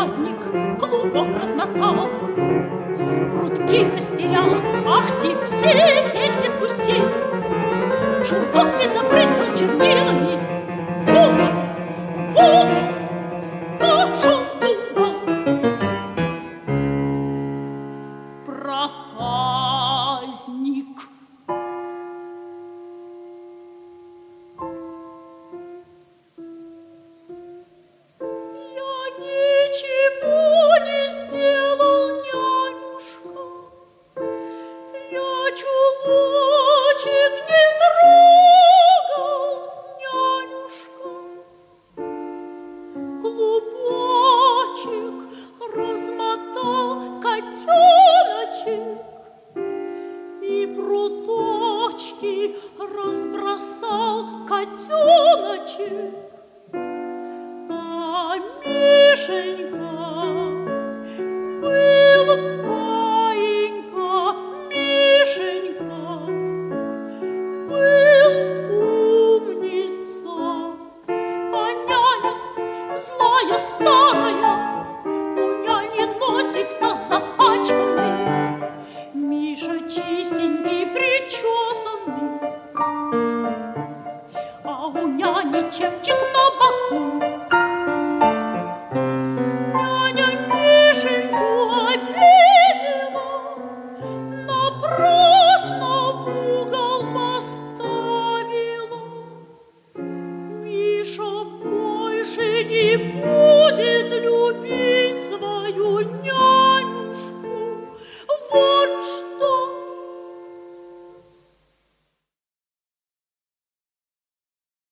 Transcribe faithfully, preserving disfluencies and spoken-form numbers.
проказник клубок размотал, прутки растерял, ахти, все петли спустил, чулок весь забрызгал чернилами. Фу, фу, пошел в угол. Проказник. Ничего не сделал, нянюшка, я чулочек не трогал, нянюшка. Клубочек размотал котеночек, и пруточки разбросал котеночек. А Мишенька был паинька, Мишенька был умница, а няня злая старая, у няни носик-то запачканный, Миша чистенький, причесанный, а у няни чепчик на боку. Няня Мишеньку обидела, напрасно в угол поставила. Миша больше не будет любить свою няню.